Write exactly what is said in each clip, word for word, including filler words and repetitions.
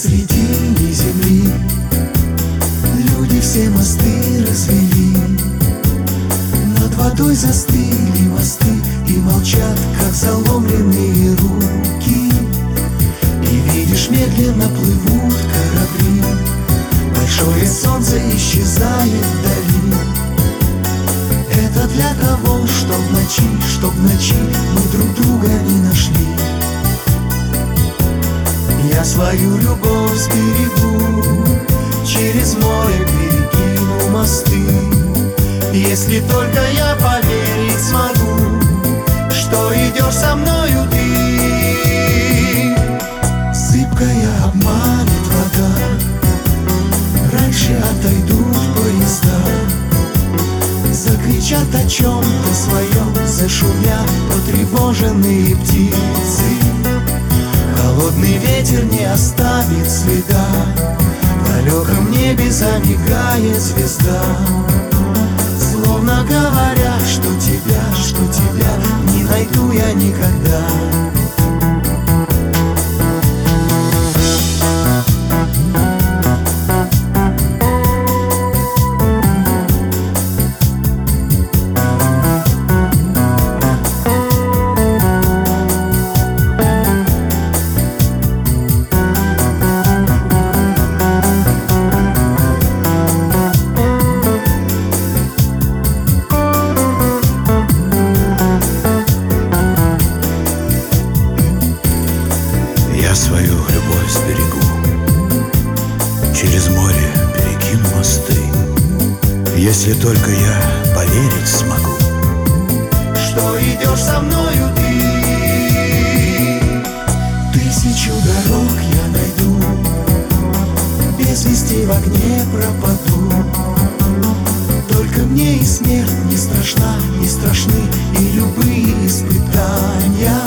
посредине земли люди все мосты развели. Над водой застыли мосты и молчат, как заломленные руки. И видишь, медленно плывут корабли, большое солнце исчезает вдали. Это для того, чтоб в ночи, чтоб в ночи мы друг друга не нашли. Я свою любовь сберегу, через море перекину мосты. Если только я поверить смогу, что идешь со мною ты. Зыбкая обманет вода, раньше отойдут поезда. Закричат о чем-то своем, зашумят потревоженные птицы. Холодный ветер не оставит следа, в далеком небе замигает звезда. Словно говоря, что тебя, что тебя не найду я никогда. Я свою любовь сберегу, через море перекину мосты. Если только я поверить смогу, что идешь со мною ты. Тысячу дорог я найду, без вести в огне пропаду. Только мне и смерть не страшна, не страшны и любые испытания.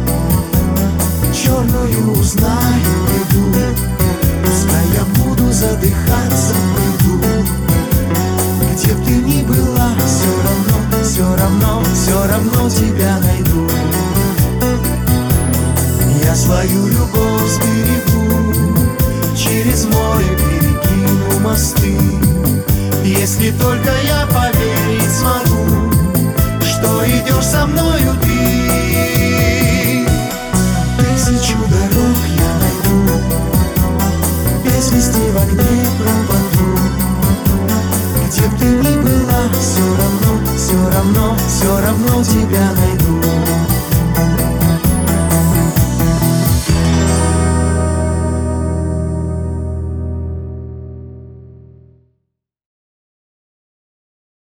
Черную узнаю, приду, пускай я буду задыхаться в бреду. Где б ты ни была, все равно, все равно, все равно тебя найду. Я свою любовь сберегу, через море перекину мосты. Если только я поверить смогу, что идешь со мною ты. Тысячу дорог я найду, без вести в огне пропаду. Где б ты ни была, все равно, все равно, все равно тебя найду.